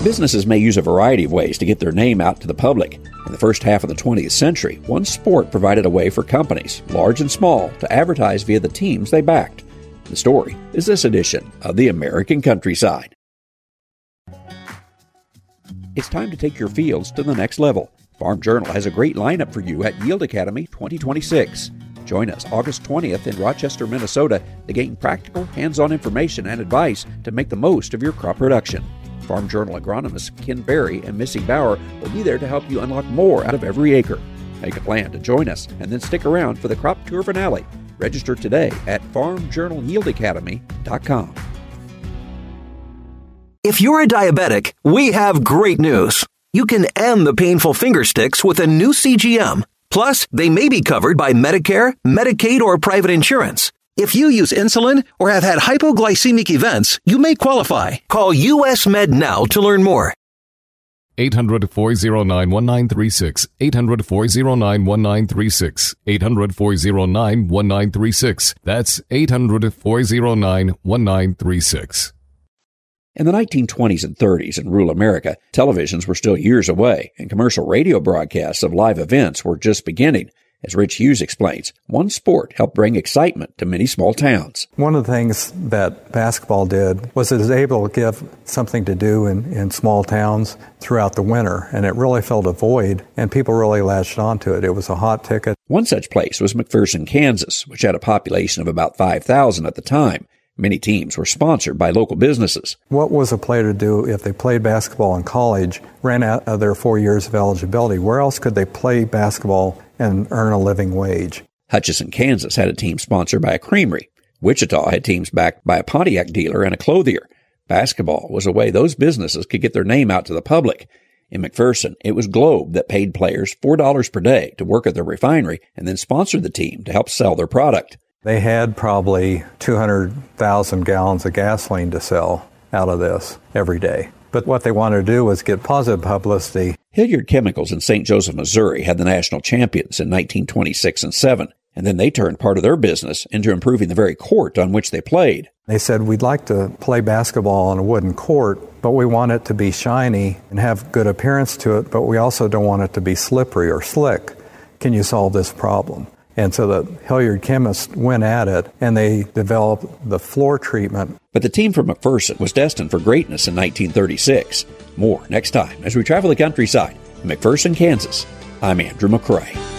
Businesses may use a variety of ways to get their name out to the public. In the first half of the 20th century, one sport provided a way for companies, large and small, to advertise via the teams they backed. The story is this edition of the American Countryside. It's time to take your fields to the next level. Farm Journal has a great lineup for you at Yield Academy 2026. Join us August 20th in Rochester, Minnesota to gain practical, hands-on information and advice to make the most of your crop production. Farm Journal agronomists Ken Berry and Missy Bauer will be there to help you unlock more out of every acre. Make a plan to join us and then stick around for the crop tour finale. Register today at farmjournalyieldacademy.com. If you're a diabetic, we have great news. You can end the painful finger sticks with a new CGM. Plus, they may be covered by Medicare, Medicaid, or private insurance. If you use insulin or have had hypoglycemic events, you may qualify. Call US Med now to learn more. 800-409-1936. 800-409-1936. 800-409-1936. That's 800-409-1936. In the 1920s and 30s in rural America, televisions were still years away, and commercial radio broadcasts of live events were just beginning. As Rich Hughes explains, one sport helped bring excitement to many small towns. One of the things that basketball did was it was able to give something to do in small towns throughout the winter, and it really filled a void, and people really latched onto it. It was a hot ticket. One such place was McPherson, Kansas, which had a population of about 5,000 at the time. Many teams were sponsored by local businesses. What was a player to do if they played basketball in college, ran out of their 4 years of eligibility? Where else could they play basketball and earn a living wage? Hutchinson, Kansas had a team sponsored by a creamery. Wichita had teams backed by a Pontiac dealer and a clothier. Basketball was a way those businesses could get their name out to the public. In McPherson, it was Globe that paid players $4 per day to work at their refinery and then sponsored the team to help sell their product. They had probably 200,000 gallons of gasoline to sell out of this every day. But what they wanted to do was get positive publicity. Hilliard Chemicals in St. Joseph, Missouri had the national champions in 1926 and 7, and then they turned part of their business into improving the very court on which they played. They said, we'd like to play basketball on a wooden court, but we want it to be shiny and have good appearance to it, but we also don't want it to be slippery or slick. Can you solve this problem? And so the Hilliard chemists went at it, and they developed the floor treatment. But the team from McPherson was destined for greatness in 1936. More next time as we travel the countryside in McPherson, Kansas. I'm Andrew McCrae.